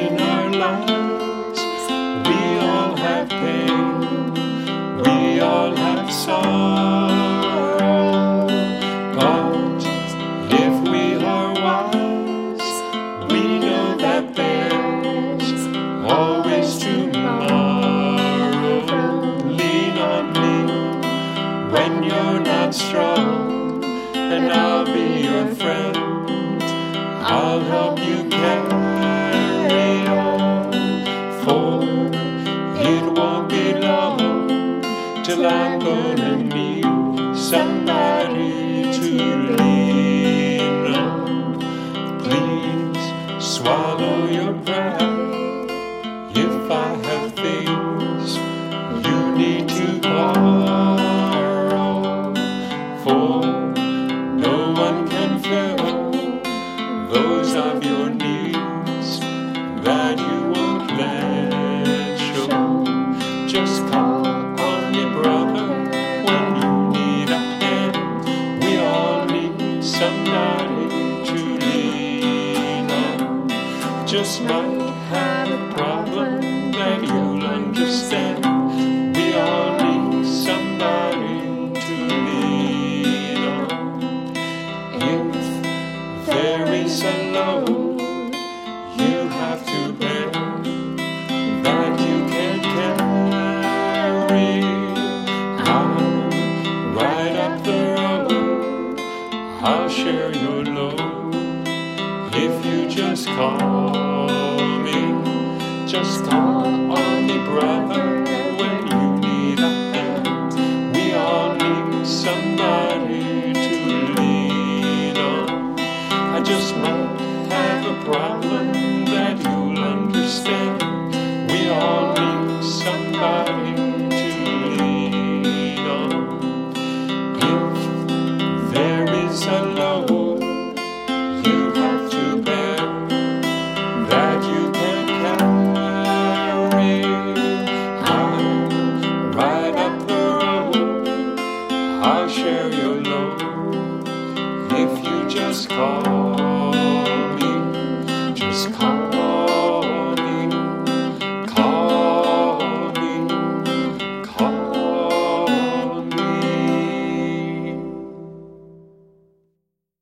in our lives. We all have pain, we all have sorrow. But if we are wise, we know that there's always tomorrow. Lean on me when you're not strong, and I'll be your friend. I'll help you carry on, for it won't be long till I'm gonna need somebody to lean on. Please swallow your pride if I have things you need to borrow, for no one can fill those of your needs that you won't let show. Just call on your brother when you need a hand. We all need somebody to lean on. Just might have a problem that you'll understand. We all need somebody to lean on. If there is a load you have to bear that you can't carry, I'll ride up the road, I'll share your load. If you just call me, just call on me, brother, when you need a hand. We all need somebody to lean on. I just might have a problem that you'll understand. We all need somebody to lean on. If there is a load you have to bear that you can't carry, I'll ride up the road, I'll share your load. If you just call me, just call